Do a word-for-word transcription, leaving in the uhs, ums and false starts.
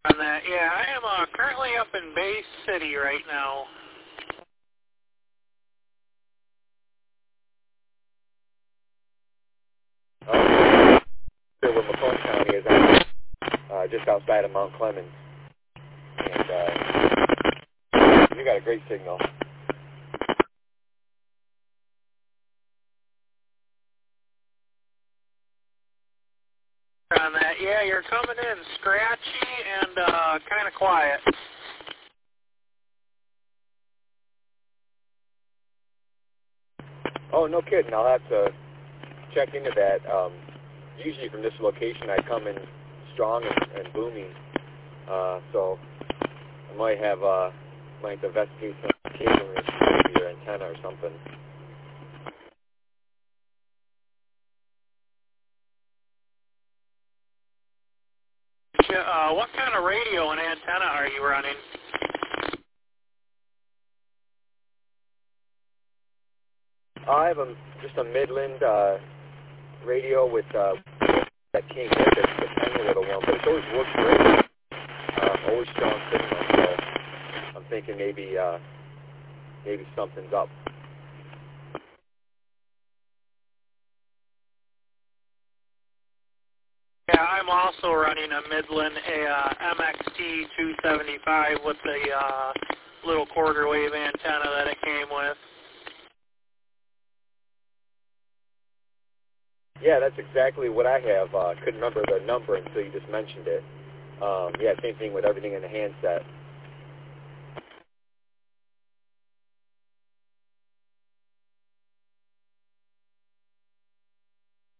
On that, yeah, I am uh, currently up in Bay City right now. Oh, here where Macomb County is, at, uh, just outside of Mount Clemens. And uh, you got a great signal. On that, yeah, you're coming in scratchy and uh, kind of quiet. Oh, no kidding. I'll have to check into that. Um, usually from this location, I come in strong and, and booming. Uh, so I might have uh, might investigate some cabling issues with your antenna or something. Uh, what kind of radio and antenna are you running? I have a, just a Midland uh, radio with uh, that King Hit, it's a tiny little one, but it's always worked great. Uh, always strong signal, so I'm thinking maybe uh, maybe something's up. Yeah, I'm also running a Midland a uh, M X T two seventy-five with the uh, little quarter wave antenna that it came with. Yeah, that's exactly what I have. I uh, couldn't remember the number until you just mentioned it. Um, yeah, same thing with everything in the handset.